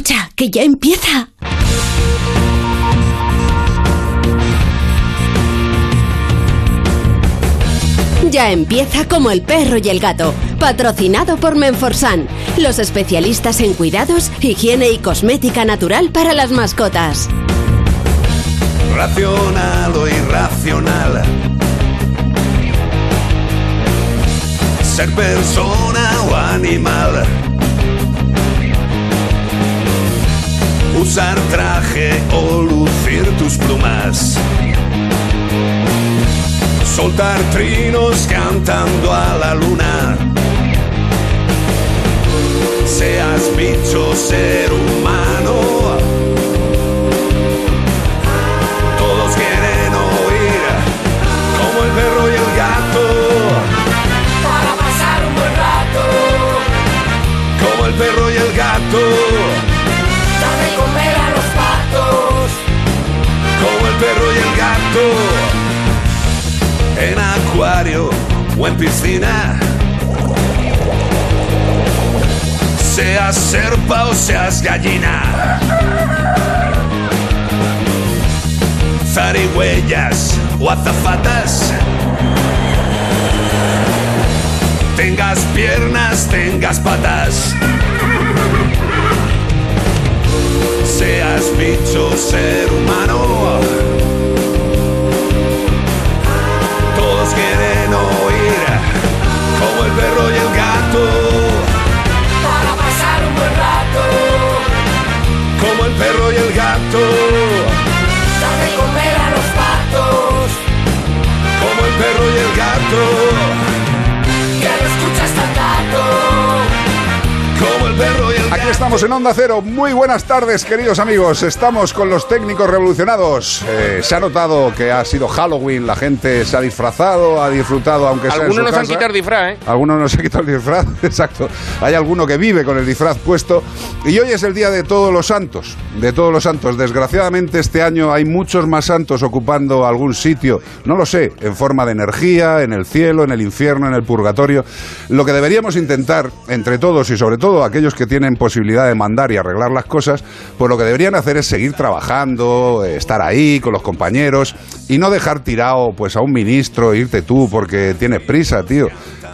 Escucha, que ya empieza. Ya empieza Como el perro y el gato, patrocinado por Menforsan, los especialistas en cuidados, higiene y cosmética natural para las mascotas. Racional o irracional, ser persona o animal, usar traje o lucir tus plumas, soltar trinos cantando a la luna. Seas bicho, ser humano, todos quieren oír como el perro y el gato, para pasar un buen rato. como el perro y el gato, Dame comer a los patos, como el perro y el gato, en acuario o en piscina. Seas serpa o seas gallina, zarigüeyas o azafatas, tengas piernas, tengas patas, seas bicho, ser humano, todos quieren oír como el perro y el gato, para pasar un buen rato. como el perro y el gato, Dame comer a los patos, como el perro y el gato, que lo escuchas tan gato. como el perro y el gato. Aquí estamos en Onda Cero. Muy buenas tardes, queridos amigos. Estamos con los técnicos revolucionados. Se ha notado que ha sido Halloween. La gente se ha disfrazado, ha disfrutado, aunque sea en su Algunos nos casa. han quitado el disfraz, ¿eh? Algunos nos han quitado el disfraz, exacto. Hay alguno que vive con el disfraz puesto. Y hoy es el día de todos los santos. De todos los santos. Desgraciadamente este año hay muchos más santos ocupando algún sitio. No lo sé, en forma de energía, en el cielo, en el infierno, en el purgatorio. Lo que deberíamos intentar, entre todos y sobre todo aquellos que tienen posibilidad de mandar y arreglar las cosas, pues lo que deberían hacer es seguir trabajando, estar ahí con los compañeros y no dejar tirado pues a un ministro e irte tú porque tienes prisa, tío.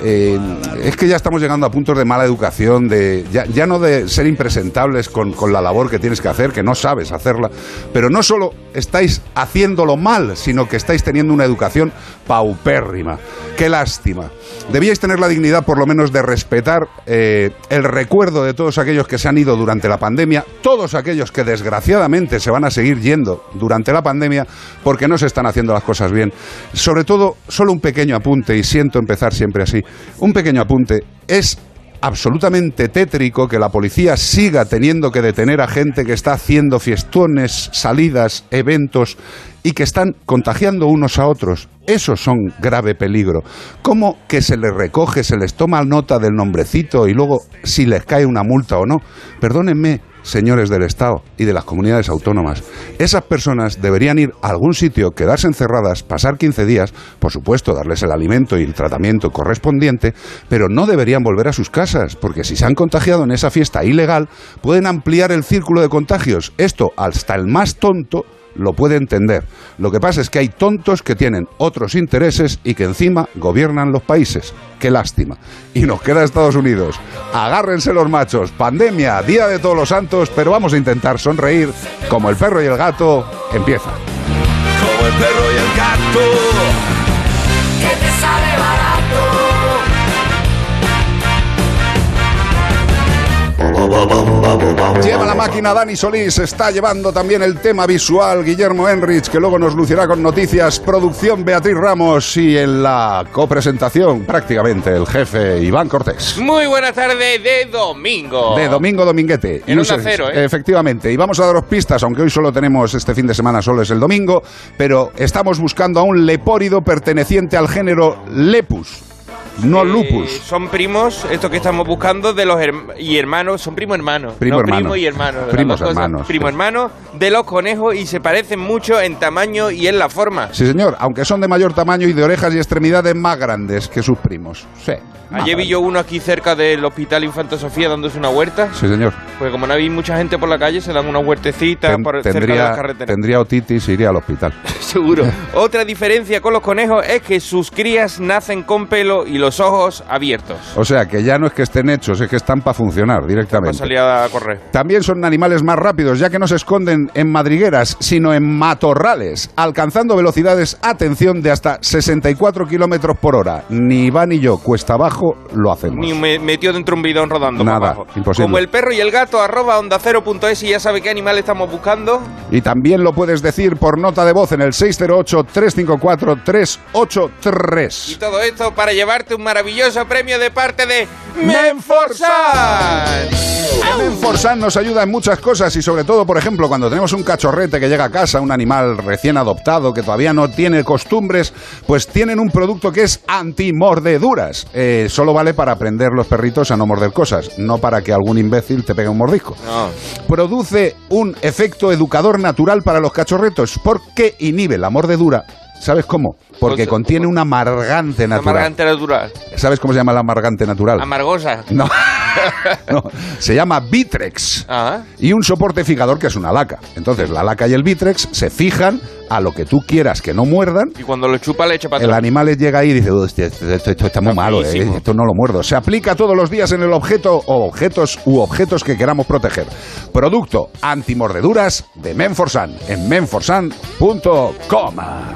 Es que ya estamos llegando a puntos de mala educación, ya no de ser impresentables con la labor que tienes que hacer, que no sabes hacerla, pero no solo estáis haciéndolo mal, sino que estáis teniendo una educación paupérrima. ¡Qué lástima! Debíais tener la dignidad por lo menos de respetar el recuerdo de todos aquellos que se han ido durante la pandemia, todos aquellos que desgraciadamente se van a seguir yendo durante la pandemia porque no se están haciendo las cosas bien. Sobre todo, solo un pequeño apunte, y siento empezar siempre así, un pequeño apunte. Es absolutamente tétrico que la policía siga teniendo que detener a gente que está haciendo fiestones, salidas, eventos y que están contagiando unos a otros. Esos son grave peligro. ¿Cómo que se les recoge, se les toma nota del nombrecito y luego si les cae una multa o no? Perdónenme, señores del Estado y de las comunidades autónomas. Esas personas deberían ir a algún sitio, quedarse encerradas, pasar 15 días, por supuesto, darles el alimento y el tratamiento correspondiente, pero no deberían volver a sus casas, porque si se han contagiado en esa fiesta ilegal, pueden ampliar el círculo de contagios. Esto, hasta el más tonto, lo puede entender. Lo que pasa es que hay tontos que tienen otros intereses y que encima gobiernan los países. ¡Qué lástima! Y nos queda Estados Unidos. Agárrense los machos. Pandemia, Día de Todos los Santos, pero vamos a intentar sonreír como el perro y el gato. Empieza. Como el perro y el gato, Que te sale barato. Lleva la máquina Dani Solís, está llevando también el tema visual Guillermo Enrich, que luego nos lucirá con noticias, producción Beatriz Ramos y en la copresentación prácticamente el jefe Iván Cortés. Muy buenas tardes de domingo. De Domingo Dominguete. En Onda Cero, ¿eh? Efectivamente. Y vamos a daros pistas, aunque hoy solo tenemos este fin de semana, solo es el domingo, pero estamos buscando a un lepórido perteneciente al género Lepus. no lupus. Son primos, esto que estamos buscando, de los hermanos, son primo hermanos. Primo y hermano. Primos hermanos. Primo hermano de los conejos y se parecen mucho en tamaño y en la forma. Sí, señor, aunque son de mayor tamaño y de orejas y extremidades más grandes que sus primos. Sí. Ayer vi yo uno aquí cerca del Hospital Infanta Sofía dándose una huerta. Sí, señor. Pues como no había mucha gente por la calle, se dan una huertecita cerca de las carreteras. Tendría otitis y iría al hospital. Seguro. Otra diferencia con los conejos es que sus crías nacen con pelo y los ojos abiertos. O sea, que ya no es que estén hechos, es que están para funcionar directamente. Para salir a correr. También son animales más rápidos, ya que no se esconden en madrigueras, sino en matorrales, alcanzando velocidades, atención, de hasta 64 kilómetros por hora. Ni Iván ni yo, cuesta abajo, lo hacemos. Ni metió dentro un bidón rodando. Nada, para abajo. imposible. Como el perro y el gato, @ondacero.es y ya sabe qué animal estamos buscando. Y también lo puedes decir por nota de voz en el 608-354-383. Y todo esto para llevarte un maravilloso premio de parte de Menforsan. Menforsan nos ayuda en muchas cosas y sobre todo, por ejemplo, cuando tenemos un cachorrete que llega a casa, un animal recién adoptado que todavía no tiene costumbres, pues tienen un producto que es antimordeduras. Solo vale para aprender los perritos a no morder cosas, no para que algún imbécil te pegue un mordisco. No. Produce un efecto educador natural para los cachorretos porque inhibe la mordedura. ¿Sabes cómo? Porque contiene un amargante natural. Amargante natural. ¿Sabes cómo se llama el amargante natural? Amargosa. No. No, se llama Vitrex. Y un soporte fijador que es una laca. Entonces la laca y el Vitrex se fijan a lo que tú quieras que no muerdan. Y cuando lo chupa le echa para el atrás. animal llega ahí y dice, hostia, esto está muy malo, esto no lo muerdo. Se aplica todos los días en el objeto o objetos que queramos proteger. Producto antimordeduras de Menforsan en menforsan.com.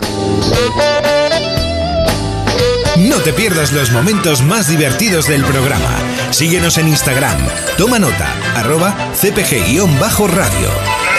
No te pierdas los momentos más divertidos del programa. Síguenos en Instagram. Toma nota, @cpg_radio.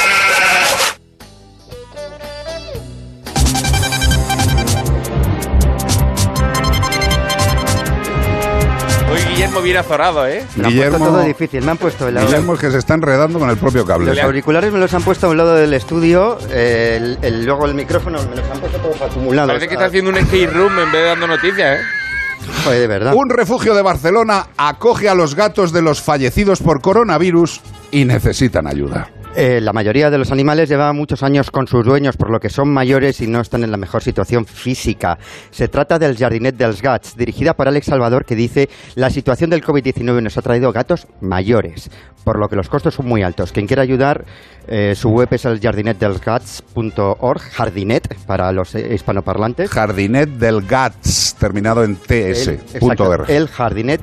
Hoy Guillermo viene azorado, ¿eh? Guillermo, todo difícil, me han puesto el lado. Guillermo es que se está enredando con el propio cable. Los auriculares me los han puesto a un lado del estudio, luego el micrófono me los han puesto todos acumulados. Parece que está haciendo un escape room en vez de dando noticias, ¿eh? Joder, de verdad. Un refugio de Barcelona acoge a los gatos de los fallecidos por coronavirus y necesitan ayuda. La mayoría de los animales llevan muchos años con sus dueños, por lo que son mayores y no están en la mejor situación física. Se trata del Jardinet dels Gats, dirigida por Alex Salvador, que dice: la situación del COVID-19 nos ha traído gatos mayores, por lo que los costos son muy altos. Quien quiera ayudar, su web es el jardinetdelsgats.org, Jardinet para los hispanoparlantes. Jardinet del Gats, terminado en ts.org. El Jardinet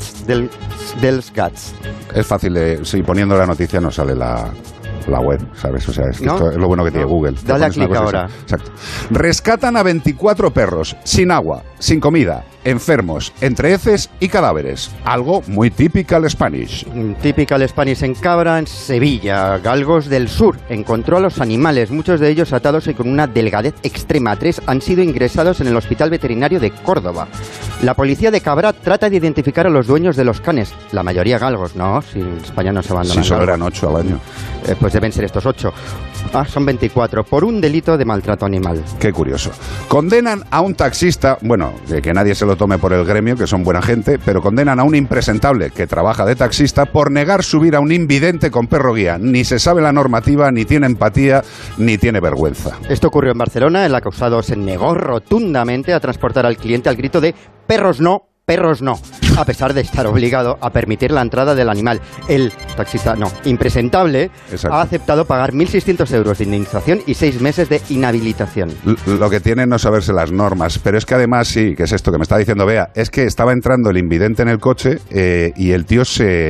dels Gats. Es fácil de... Sí, poniendo la noticia no sale la web, ¿sabes? O sea, es que esto es lo bueno que tiene Google. Dale a clic ahora. Exacto. Rescatan a 24 perros sin agua, sin comida, enfermos, entre heces y cadáveres. Algo muy typical Spanish. Typical Spanish en Cabra, en Sevilla. Galgos del Sur encontró a los animales, muchos de ellos atados y con una delgadez extrema. 3 han sido ingresados en el Hospital Veterinario de Córdoba. La policía de Cabra trata de identificar a los dueños de los canes. La mayoría galgos, ¿no? Si en España no se abandonan. Si solo eran 8 al año. Pues deben ser estos 8. Son 24, por un delito de maltrato animal. Qué curioso. Condenan a un taxista, bueno, que nadie se lo tome por el gremio, que son buena gente, pero condenan a un impresentable que trabaja de taxista por negar subir a un invidente con perro guía. Ni se sabe la normativa, ni tiene empatía, ni tiene vergüenza. Esto ocurrió en Barcelona. El acusado se negó rotundamente a transportar al cliente al grito de «perros no, perros no», a pesar de estar obligado a permitir la entrada del animal. El taxista, impresentable, ha aceptado pagar 1.600 euros de indemnización y 6 meses de inhabilitación. Lo que tiene es no saberse las normas, pero es que además, sí, que es esto que me está diciendo Bea, es que estaba entrando el invidente en el coche y el tío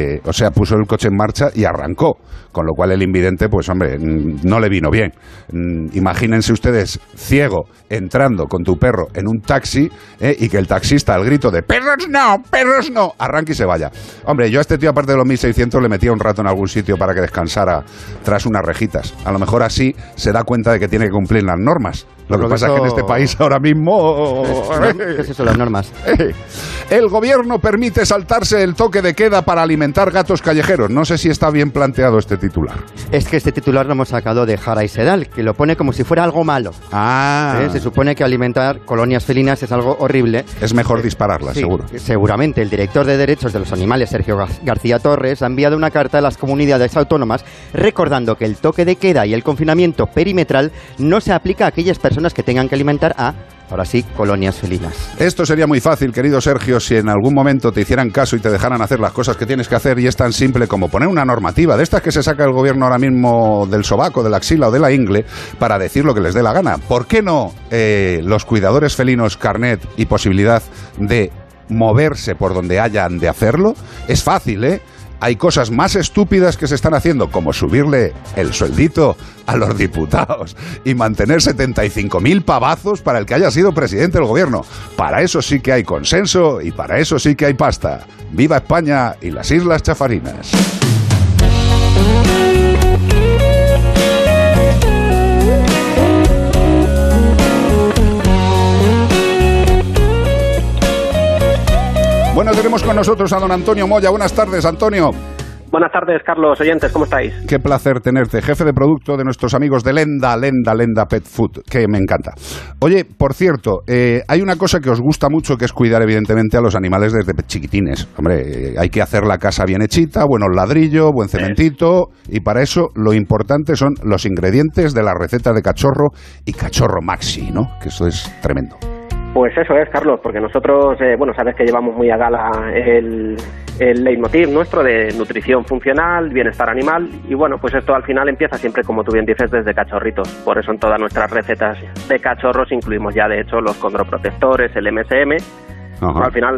puso el coche en marcha y arrancó, con lo cual el invidente, pues hombre, no le vino bien. Imagínense ustedes, ciego, entrando con tu perro en un taxi y que el taxista al grito de «perros no, perros no, arranque y se vaya. Hombre, yo a este tío, aparte de los 1.600, le metía un rato en algún sitio para que descansara tras unas rejitas. A lo mejor así se da cuenta de que tiene que cumplir las normas. Lo que pasa es que en este país ahora mismo... ¿Qué es eso, las normas? El gobierno permite saltarse el toque de queda para alimentar gatos callejeros. No sé si está bien planteado este titular. Es que este titular lo hemos sacado de Jara y Sedal, que lo pone como si fuera algo malo. Se supone que alimentar colonias felinas es algo horrible. Es mejor dispararlas, sí, seguro. Seguramente. El director de Derechos de los Animales, Sergio García Torres, ha enviado una carta a las comunidades autónomas recordando que el toque de queda y el confinamiento perimetral no se aplica a aquellas personas que tengan que alimentar a, ahora sí, colonias felinas. Esto sería muy fácil, querido Sergio, si en algún momento te hicieran caso y te dejaran hacer las cosas que tienes que hacer, y es tan simple como poner una normativa de estas que se saca el gobierno ahora mismo del sobaco, de la axila o de la ingle para decir lo que les dé la gana. ¿Por qué no los cuidadores felinos, carnet y posibilidad de moverse por donde hayan de hacerlo? Es fácil, ¿eh? Hay cosas más estúpidas que se están haciendo, como subirle el sueldito a los diputados y mantener 75.000 pavazos para el que haya sido presidente del gobierno. Para eso sí que hay consenso y para eso sí que hay pasta. ¡Viva España y las Islas Chafarinas! Bueno, tenemos con nosotros a don Antonio Moya. Buenas tardes, Antonio. Buenas tardes, Carlos, oyentes, ¿cómo estáis? Qué placer tenerte, jefe de producto de nuestros amigos de Lenda Pet Food, que me encanta. Oye, por cierto, hay una cosa que os gusta mucho, que es cuidar evidentemente a los animales desde chiquitines. Hombre, hay que hacer la casa bien hechita, buenos ladrillos, buen cementito, y para eso lo importante son los ingredientes de la receta de Cachorro y Cachorro Maxi, ¿no? Que eso es tremendo. Pues eso es, Carlos, porque nosotros, sabes que llevamos muy a gala el leitmotiv nuestro de nutrición funcional, bienestar animal, y bueno, pues esto al final empieza siempre, como tú bien dices, desde cachorritos. Por eso en todas nuestras recetas de cachorros incluimos ya, de hecho, los condroprotectores, el MSM. Al final,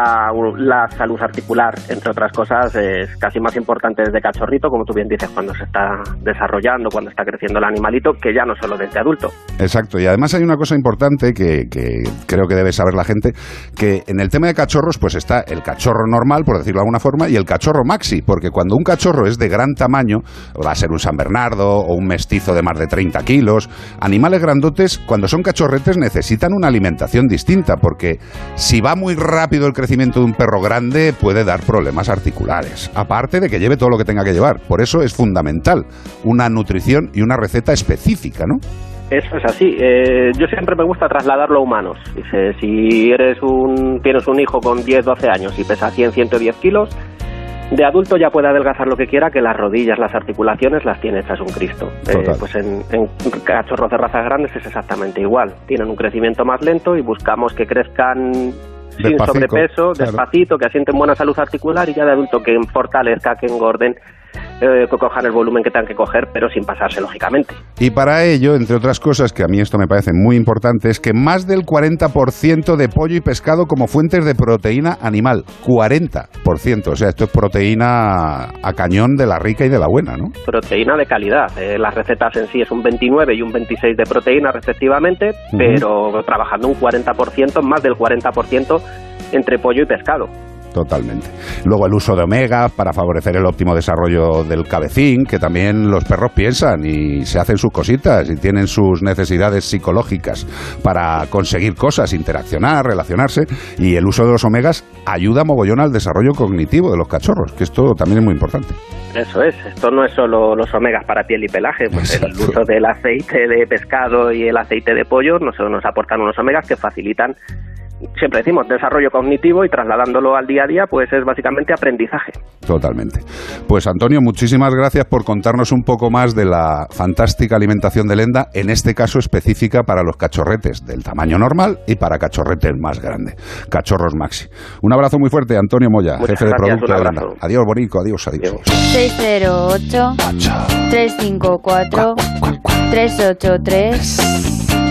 la salud articular, entre otras cosas, es casi más importante desde cachorrito, como tú bien dices, cuando se está desarrollando, cuando está creciendo el animalito, que ya no solo desde adulto. Exacto, y además hay una cosa importante que creo que debe saber la gente, que en el tema de cachorros, pues está el cachorro normal, por decirlo de alguna forma, y el cachorro maxi, porque cuando un cachorro es de gran tamaño, va a ser un San Bernardo o un mestizo de más de 30 kilos, animales grandotes, cuando son cachorretes, necesitan una alimentación distinta, porque si va muy rápido el crecimiento de un perro grande, puede dar problemas articulares, aparte de que lleve todo lo que tenga que llevar. Por eso es fundamental una nutrición y una receta específica, ¿no? Eso es así. Yo siempre me gusta trasladarlo a humanos. Dice, si tienes un hijo con 10, 12 años y pesa 100, 110 kilos, de adulto ya puede adelgazar lo que quiera, que las rodillas, las articulaciones las tiene hechas un Cristo. Pues en cachorros de razas grandes es exactamente igual. Tienen un crecimiento más lento y buscamos que crezcan sin sobrepeso, despacito, que asienten buena salud articular, y ya de adulto que fortalezca, que engorden, que cojan el volumen que tengan que coger, pero sin pasarse, lógicamente. Y para ello, entre otras cosas, que a mí esto me parece muy importante, es que más del 40% de pollo y pescado como fuentes de proteína animal. 40%. O sea, esto es proteína a cañón de la rica y de la buena, ¿no? Proteína de calidad. Las recetas en sí es un 29 y un 26 de proteína, respectivamente, pero trabajando un 40%, más del 40% entre pollo y pescado. Totalmente. Luego el uso de omega para favorecer el óptimo desarrollo del cabecín, que también los perros piensan y se hacen sus cositas y tienen sus necesidades psicológicas para conseguir cosas, interaccionar, relacionarse, y el uso de los omegas ayuda mogollón al desarrollo cognitivo de los cachorros, que esto también es muy importante. Eso es, esto no es solo los omegas para piel y pelaje, pues el uso del aceite de pescado y el aceite de pollo nos aportan unos omegas que facilitan, siempre decimos, desarrollo cognitivo, y trasladándolo al día a día, pues es básicamente aprendizaje. Totalmente. Pues Antonio, muchísimas gracias por contarnos un poco más de la fantástica alimentación de Lenda, en este caso específica para los cachorretes del tamaño normal y para cachorretes más grandes, Cachorros Maxi. Un abrazo muy fuerte, Antonio Moya, jefe de producto de Lenda. Adiós, Bonico, adiós. 608-354-383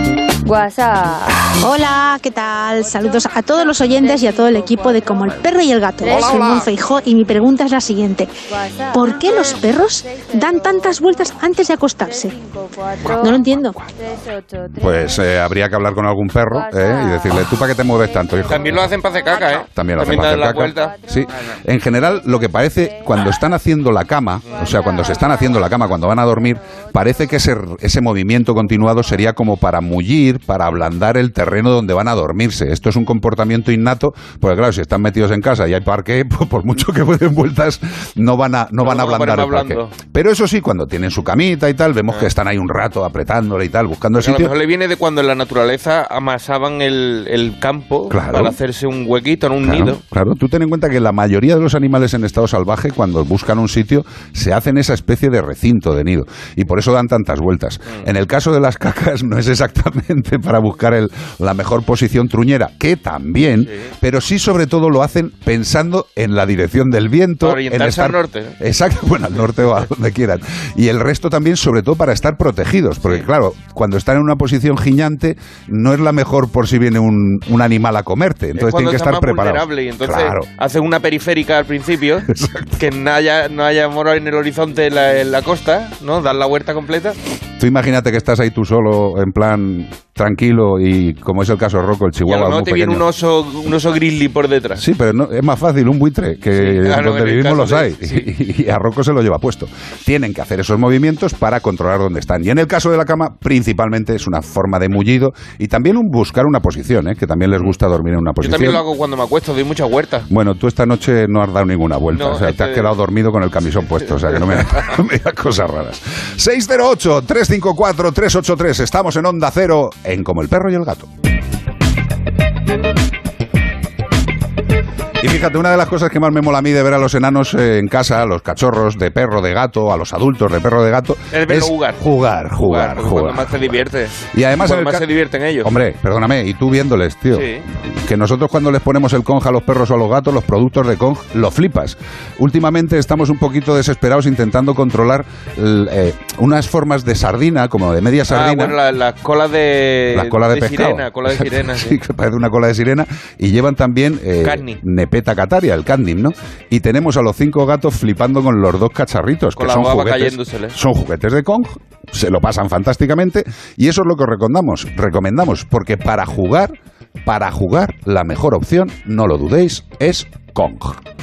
WhatsApp. Hola, ¿qué tal? Saludos a todos los oyentes y a todo el equipo de Como el Perro y el Gato. Soy Mon Feijó y mi pregunta es la siguiente. ¿Por qué los perros dan tantas vueltas antes de acostarse? No lo entiendo. Pues habría que hablar con algún perro y decirle, ¿tú para qué te mueves tanto, hijo? También lo hacen para hacer caca, ¿eh? También lo hacen para hacer dan la caca. vuelta. Sí. En general, lo que parece, cuando están haciendo la cama, o sea, cuando se están haciendo la cama, cuando van a dormir, parece que ese movimiento continuado sería como para mullir, para ablandar el terreno donde van a dormirse. Esto es un comportamiento innato, porque claro, si están metidos en casa y hay parqué, pues por mucho que den vueltas, no van a ablandar el parqué. Pero eso sí, cuando tienen su camita y tal, vemos que están ahí un rato apretándole y tal, buscando el sitio. A lo mejor le viene de cuando en la naturaleza amasaban el campo para hacerse un huequito en un nido. Claro, tú ten en cuenta que la mayoría de los animales en estado salvaje, cuando buscan un sitio, se hacen esa especie de recinto de nido, y por eso dan tantas vueltas. En el caso de las cacas no es exactamente para buscar la mejor posición truñera, que también, pero sí sobre todo lo hacen pensando en la dirección del viento. Para orientarse al norte. Exacto, bueno, al norte o a donde quieran. Y el resto también, sobre todo, para estar protegidos, porque claro, cuando están en una posición giñante, no es la mejor por si viene un animal a comerte, entonces tienen que estar preparados. Y entonces hacen una periférica al principio, que no haya moro en el horizonte en la costa, ¿no? Dan la vuelta completa. Tú imagínate que estás ahí tú solo, en plan tranquilo, y como es el caso de Rocco, el chihuahua, y a lo muy mejor te viene un oso grizzly por detrás. Sí, pero no, es más fácil un buitre, que donde vivimos los hay, y a Rocco se lo lleva puesto. Tienen que hacer esos movimientos para controlar dónde están. Y en el caso de la cama, principalmente es una forma de mullido y también buscar una posición, que también les gusta dormir en una posición. Yo también lo hago cuando me acuesto, doy muchas vueltas. Bueno, tú esta noche no has dado ninguna vuelta, no, o sea, te has quedado dormido con el camisón puesto, o sea, que no me digas cosas raras. 608-354-383, estamos en Onda Cero, en Como el Perro y el Gato. Y fíjate, una de las cosas que más me mola a mí de ver a los enanos en casa, a los cachorros de perro, de gato, a los adultos de perro, de gato, es jugar. Jugar. Cuando más te diviertes. Y además más se divierten ellos. Hombre, perdóname, y tú viéndoles, tío. Sí. Que nosotros cuando les ponemos el Kong a los perros o a los gatos, los productos de Kong, lo flipas. Últimamente estamos un poquito desesperados intentando controlar unas formas de sardina, como de media sardina. Bueno, la cola de pescado. Sirena, cola de sirena. Sí, que parece una cola de sirena. Y llevan también Nepeta cataria, el candim, ¿no? Y tenemos a los 5 gatos flipando con los 2 cacharritos, con que son juguetes. Son juguetes de Kong, se lo pasan fantásticamente, y eso es lo que recomendamos, porque para jugar, la mejor opción, no lo dudéis, es Kong.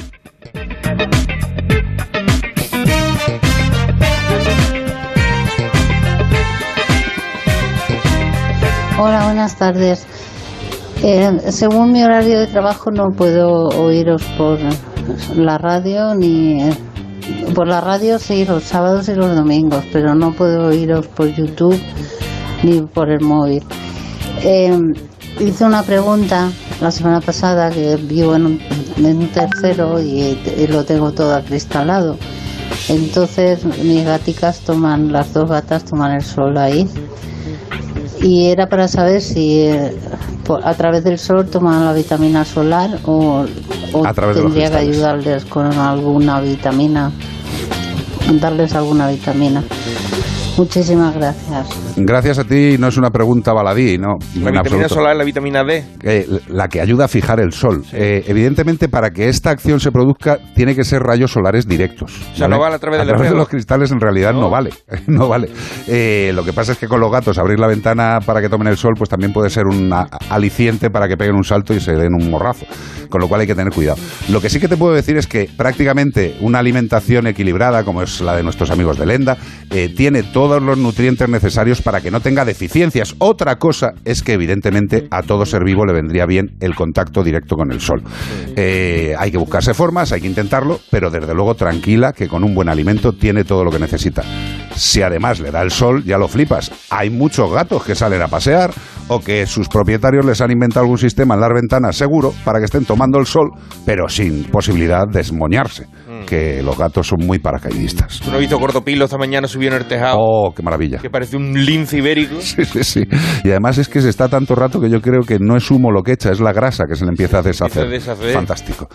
Hola, buenas tardes. Según mi horario de trabajo no puedo oíros por la radio por la radio sí, los sábados y los domingos, pero no puedo oíros por YouTube ni por el móvil. Hice una pregunta la semana pasada, que vivo en un tercero y lo tengo todo acristalado. Entonces mis gaticas las 2 gatas toman el sol ahí. Y era para saber si a través del sol toman la vitamina solar o tendría que ayudarles con alguna vitamina, darles alguna vitamina. Muchísimas gracias. Gracias a ti, no es una pregunta baladí, ¿no? La vitamina solar es la vitamina D. La que ayuda a fijar el sol. Sí. Evidentemente, para que esta acción se produzca, tiene que ser rayos solares directos. O sea, ¿vale? No vale a través de los cristales, en realidad no vale. No vale. Lo que pasa es que con los gatos, abrir la ventana para que tomen el sol, pues también puede ser un aliciente para que peguen un salto y se den un morrazo. Con lo cual hay que tener cuidado. Lo que sí que te puedo decir es que prácticamente una alimentación equilibrada, como es la de nuestros amigos de Lenda, tiene todos los nutrientes necesarios para que no tenga deficiencias. Otra cosa es que evidentemente a todo ser vivo le vendría bien el contacto directo con el sol. Hay que buscarse formas, hay que intentarlo, pero desde luego tranquila, que con un buen alimento tiene todo lo que necesita. Si además le da el sol, ya lo flipas. Hay muchos gatos que salen a pasear o que sus propietarios les han inventado algún sistema en las ventanas seguro para que estén tomando el sol, pero sin posibilidad de esmoñarse, que los gatos son muy paracaidistas. ¿Tú no has visto Gordopilo esta mañana subió en el tejado? ¡Oh, qué maravilla! Que parece un lince ibérico. Sí. Y además es que se está tanto rato que yo creo que no es humo lo que echa, es la grasa que se le empieza a deshacer. Fantástico.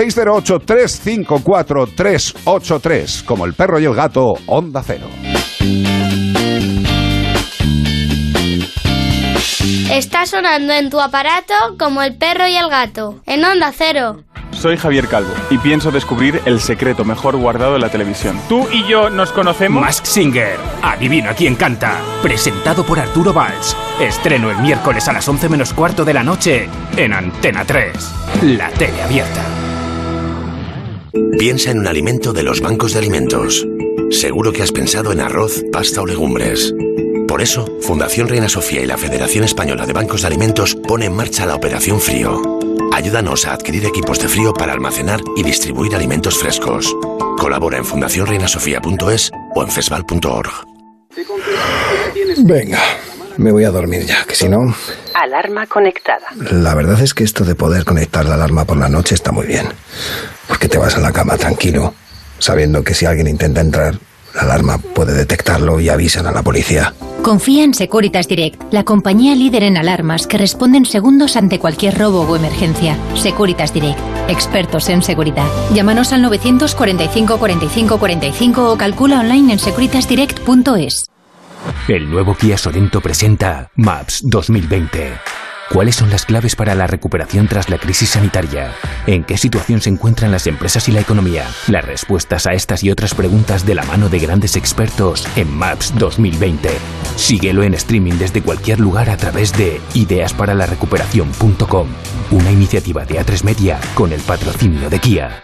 608-354-383, como el perro y el gato, Onda Cero. Está sonando en tu aparato Como el perro y el gato, en Onda Cero. Soy Javier Calvo y pienso descubrir el secreto mejor guardado de la televisión. ¿Tú y yo nos conocemos? Masked Singer, adivina quién canta. Presentado por Arturo Valls. Estreno el miércoles a las 11 menos cuarto de la noche en Antena 3. La tele abierta. Piensa en un alimento de los bancos de alimentos. Seguro que has pensado en arroz, pasta o legumbres. Por eso, Fundación Reina Sofía y la Federación Española de Bancos de Alimentos pone en marcha la Operación Frío. Ayúdanos a adquirir equipos de frío para almacenar y distribuir alimentos frescos. Colabora en fundacionreinasofia.es o en fesval.org. Venga, me voy a dormir ya, que si no... Alarma conectada. La verdad es que esto de poder conectar la alarma por la noche está muy bien. Porque te vas a la cama tranquilo, sabiendo que si alguien intenta entrar, la alarma puede detectarlo y avisan a la policía. Confía en Securitas Direct, la compañía líder en alarmas que responden segundos ante cualquier robo o emergencia. Securitas Direct, expertos en seguridad. Llámanos al 945 45 45 o calcula online en securitasdirect.es. El nuevo Kia Sorento presenta Maps 2020. ¿Cuáles son las claves para la recuperación tras la crisis sanitaria? ¿En qué situación se encuentran las empresas y la economía? Las respuestas a estas y otras preguntas de la mano de grandes expertos en Maps 2020. Síguelo en streaming desde cualquier lugar a través de ideasparalarrecuperación.com. Una iniciativa de A3 Media con el patrocinio de Kia.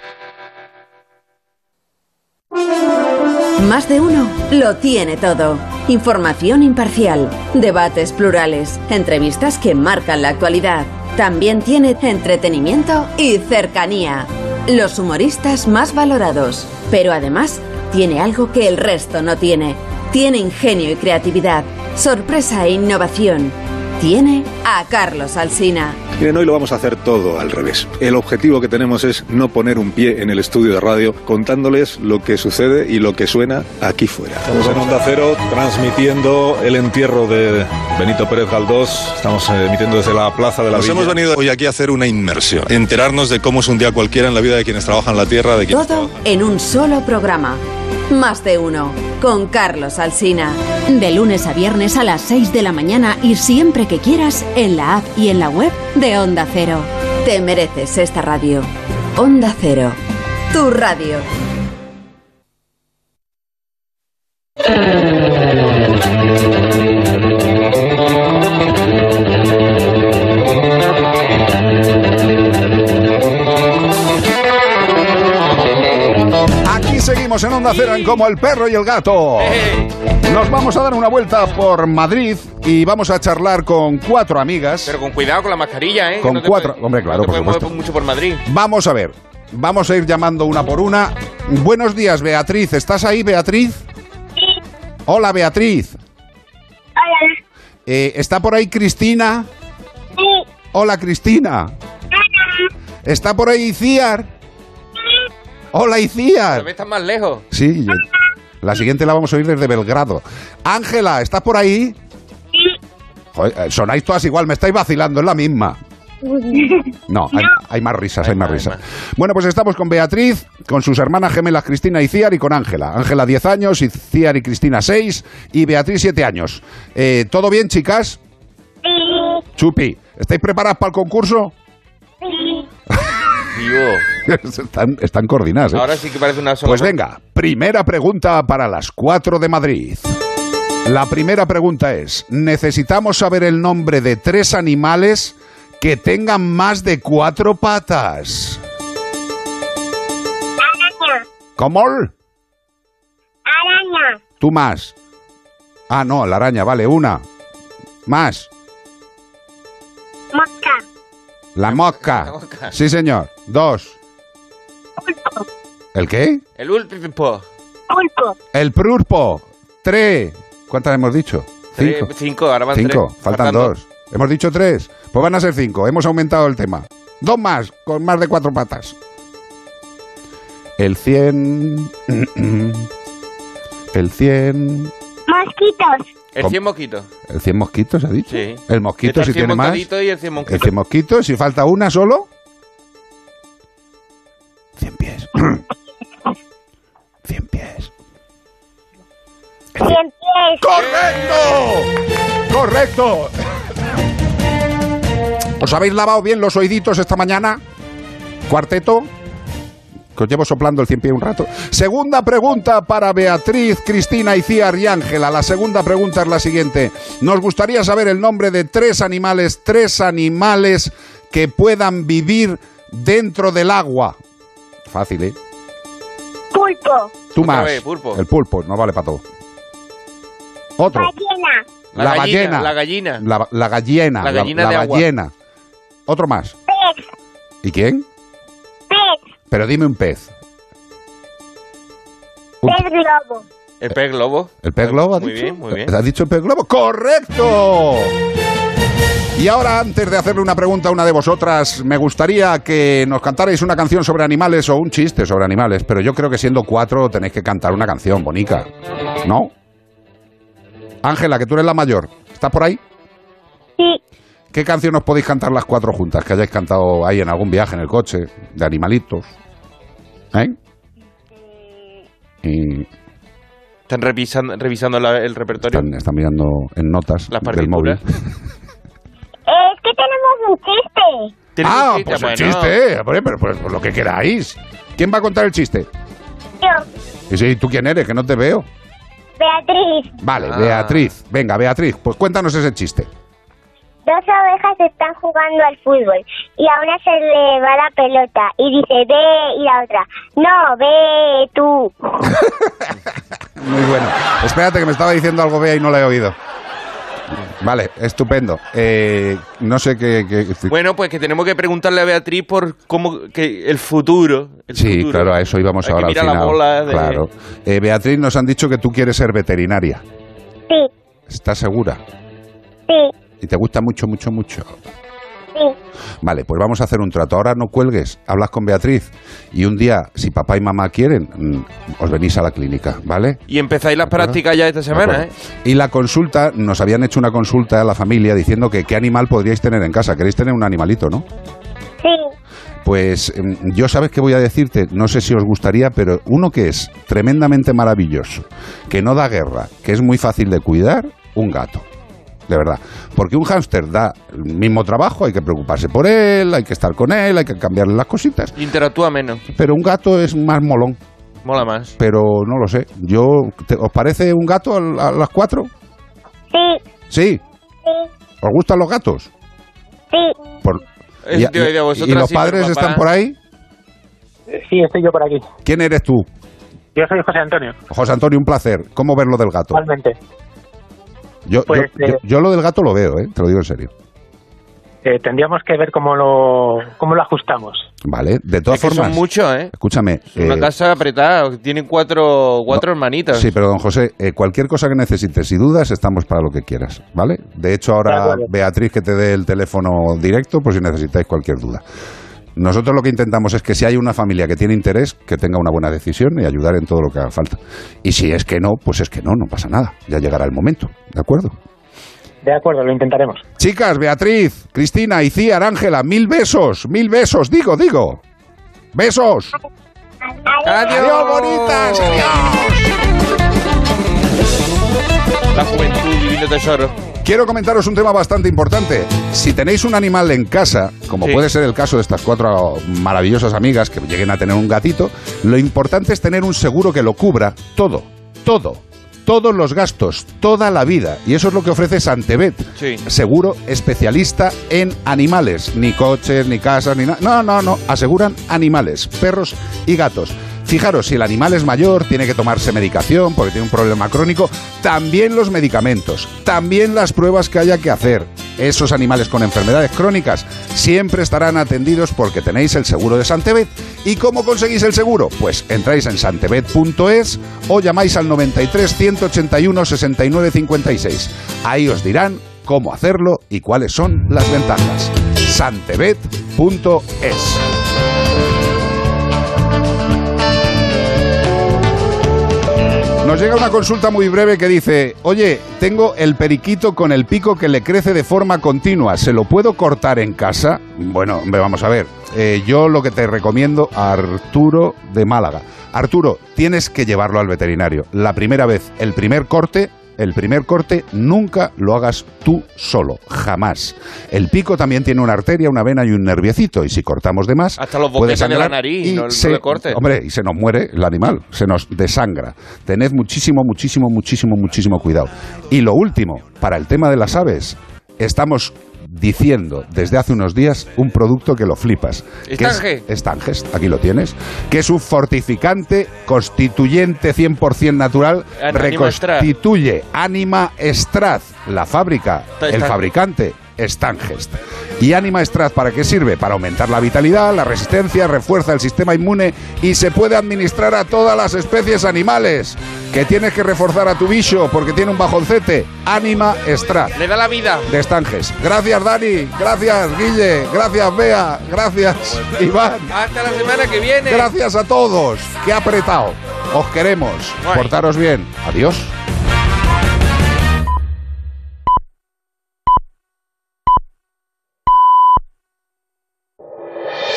Más de uno lo tiene todo. Información imparcial, debates plurales, entrevistas que marcan la actualidad. También tiene entretenimiento y cercanía. Los humoristas más valorados. Pero además tiene algo que el resto no tiene. Tiene ingenio y creatividad, sorpresa e innovación. Tiene a Carlos Alsina. Miren, hoy lo vamos a hacer todo al revés. El objetivo que tenemos es no poner un pie en el estudio de radio contándoles lo que sucede y lo que suena aquí fuera. Estamos en Onda Cero transmitiendo el entierro de Benito Pérez Galdós. Estamos emitiendo desde la Plaza de la Villa. Hemos venido hoy aquí a hacer una inmersión, enterarnos de cómo es un día cualquiera en la vida de quienes trabajan la tierra. Todo en un solo programa. Más de uno, con Carlos Alsina. De lunes a viernes a las 6 de la mañana y siempre que quieras en la app y en la web de Onda Cero. Te mereces esta radio. Onda Cero, tu radio. Aquí seguimos en Onda Cero en Como el Perro y el Gato. Nos vamos a dar una vuelta por Madrid y vamos a charlar con 4 amigas. Pero con cuidado con la mascarilla, ¿eh? Con no 4, hombre, claro, no te por puedes supuesto. mover mucho por Madrid. Vamos a ver, vamos a ir llamando una por una. Buenos días, Beatriz. ¿Estás ahí, Beatriz? Sí. Hola, Beatriz. Hola. ¿Está por ahí Cristina? Sí. Hola, Cristina. Hola. ¿Está por ahí Iciar? Sí. Hola, Iciar. Tal vez estás más lejos. Sí, la siguiente la vamos a oír desde Belgrado. Ángela, ¿estás por ahí? Sí. Joder, sonáis todas igual, me estáis vacilando, es la misma. No, hay más risas, hay más risas. Bueno, pues estamos con Beatriz, con sus hermanas gemelas Cristina y Ciar y con Ángela. Ángela 10 años, y Ciar y Cristina 6 y Beatriz 7 años. ¿Todo bien, chicas? Sí. Chupi, ¿estáis preparadas para el concurso? Sí. Están coordinadas, ¿eh? Ahora sí que parece una sola. Pues venga, primera pregunta para las 4 de Madrid. La primera pregunta es, necesitamos saber el nombre de 3 animales que tengan más de 4 patas. Araña. ¿Cómo? Araña. Tú más. Ah, no, la araña, vale, una. Más. Mosca. La mosca. Sí, señor. 2. Pulpo. ¿El qué? El pulpo. Pulpo. El pulpo. 3. ¿Cuántas hemos dicho? 5. 5, ahora van 3. 5, faltan 2. Hemos dicho 3. Pues van a ser 5. Hemos aumentado el tema. 2 más, con más de 4 patas. El 100. El 100. Mosquitos. El 100 mosquitos. ¿El 100 mosquitos, ha dicho? Sí. El mosquito, si tiene más. Y el 100 mosquitos. El 100 mosquitos, si falta una solo. 100 pies. 100 pies. 100 pies. ¡Correcto! ¡Correcto! ¿Os habéis lavado bien los oíditos esta mañana? ¿Cuarteto? Que os llevo soplando el 100 pies un rato. Segunda pregunta para Beatriz, Cristina, Iciar y Ángela. La segunda pregunta es la siguiente. Nos gustaría saber el nombre de tres animales que puedan vivir dentro del agua. Fácil, ¿eh? Pulpo. Tú más. Vez, pulpo. El pulpo, no vale para todo. Otro. Ballena. La ballena. La gallina. La gallina. La gallina la de agua. ballena. Otro más. Pez. ¿Y quién? Pez. Pero dime un pez. Pez globo. El pez globo. ¿El pez globo ha Muy dicho? bien, muy bien. ¿Has dicho el pez globo? ¡Correcto! Y ahora, antes de hacerle una pregunta a una de vosotras, me gustaría que nos cantarais una canción sobre animales o un chiste sobre animales, pero yo creo que siendo 4 tenéis que cantar una canción, bonica. ¿No? Ángela, que tú eres la mayor, ¿estás por ahí? Sí. ¿Qué canción os podéis cantar las 4 juntas? Que hayáis cantado ahí en algún viaje en el coche, de animalitos. ¿Eh? Y Están revisando el repertorio. están mirando en notas Las del móvil. partituras. Es que tenemos un chiste. ¿Tienes un chiste? Pues el Bueno. chiste, hombre, pero pues lo que queráis. ¿Quién va a contar el chiste? Yo. Y sí, ¿tú quién eres? Que no te veo. Beatriz. Vale, Beatriz. Venga, Beatriz, pues cuéntanos ese chiste. 2 ovejas están jugando al fútbol y a una se le va la pelota y dice, ve, y la otra, no, ve tú. Muy bueno. Espérate, que me estaba diciendo algo Bea y no la he oído. Vale, estupendo. No sé qué... Bueno, pues que tenemos que preguntarle a Beatriz por cómo que el futuro. Sí, futuro. claro, a eso íbamos Hay ahora que al mirar final. la bola de... Claro. Beatriz, nos han dicho que tú quieres ser veterinaria. Sí, ¿Estás segura? sí, ¿Y te gusta mucho, mucho, mucho? sí. Vale, pues vamos a hacer un trato. Ahora no cuelgues, hablas con Beatriz y un día, si papá y mamá quieren, os venís a la clínica, ¿vale? Y empezáis las prácticas ya esta semana, ¿eh? Y la consulta, nos habían hecho una consulta a la familia diciendo que qué animal podríais tener en casa. Queréis tener un animalito, ¿no? Sí. Pues yo, ¿sabes qué voy a decirte? No sé si os gustaría, pero uno que es tremendamente maravilloso, que no da guerra, que es muy fácil de cuidar, un gato. De verdad. Porque un hámster da el mismo trabajo, hay que preocuparse por él, hay que estar con él, hay que cambiarle las cositas. Interactúa menos. Pero un gato es más molón. Mola más. Pero no lo sé. ¿Os parece un gato a las 4? Sí. ¿Sí? Sí. ¿Os gustan los gatos? Sí. ¿Y los padres están por ahí? Sí, estoy yo por aquí. ¿Quién eres tú? Yo soy José Antonio. José Antonio, un placer. ¿Cómo ver lo del gato? Igualmente. Yo lo del gato lo veo, te lo digo en serio. Tendríamos que ver cómo lo ajustamos. Vale, de todas formas... son muchos, ¿eh? Escúchame. Es una casa apretada, tienen cuatro hermanitas. Sí, pero don José, cualquier cosa que necesites y dudas, estamos para lo que quieras, ¿vale? De hecho, ahora Beatriz que te dé el teléfono directo, por si necesitáis cualquier duda. Nosotros lo que intentamos es que si hay una familia que tiene interés, que tenga una buena decisión y ayudar en todo lo que haga falta. Y si es que no, pues es que no pasa nada. Ya llegará el momento, ¿de acuerdo? De acuerdo, lo intentaremos. Chicas, Beatriz, Cristina, Iciar, Ángela, 1000 besos, digo. ¡Besos! ¡Adiós, bonitas! ¡Adiós! La juventud, divino tesoro. Quiero comentaros un tema bastante importante. Si tenéis un animal en casa, como puede ser el caso de estas 4 maravillosas amigas que lleguen a tener un gatito, lo importante es tener un seguro que lo cubra todos los gastos, toda la vida. Y eso es lo que ofrece Santebet. Sí. Seguro especialista en animales. Ni coches, ni casas, ni nada. No. Aseguran animales, perros y gatos. Fijaros, si el animal es mayor, tiene que tomarse medicación porque tiene un problema crónico, también los medicamentos, también las pruebas que haya que hacer. Esos animales con enfermedades crónicas siempre estarán atendidos porque tenéis el seguro de Santebet. ¿Y cómo conseguís el seguro? Pues entráis en santebet.es o llamáis al 93 181 69 56. Ahí os dirán cómo hacerlo y cuáles son las ventajas. Santebet.es. Nos llega una consulta muy breve que dice: oye, tengo el periquito con el pico que le crece de forma continua, ¿se lo puedo cortar en casa? Bueno, vamos a ver, yo lo que te recomiendo, Arturo de Málaga. Arturo, tienes que llevarlo al veterinario. La primera vez, el primer corte, el primer corte nunca lo hagas tú solo, jamás. El pico también tiene una arteria, una vena y un nerviecito, y si cortamos de más, hasta los puede boquetes de la sangrar nariz, y no le cortes. Hombre, y se nos muere el animal, se nos desangra. Tened muchísimo cuidado. Y lo último, para el tema de las aves, estamos diciendo desde hace unos días un producto que lo flipas. Estange. Estanges, aquí lo tienes, que es un fortificante constituyente 100% natural, reconstituye Anima Straz, la fábrica, el fabricante, Stangest. ¿Y Anima Straz para qué sirve? Para aumentar la vitalidad, la resistencia, refuerza el sistema inmune y se puede administrar a todas las especies animales. Que tienes que reforzar a tu bicho porque tiene un bajoncete. Anima Straz. Le da la vida. De Stangest. Gracias, Dani. Gracias, Guille. Gracias, Bea. Gracias, Iván. Hasta la semana que viene. Gracias a todos. Qué apretado. Os queremos. Portaros bien. Adiós.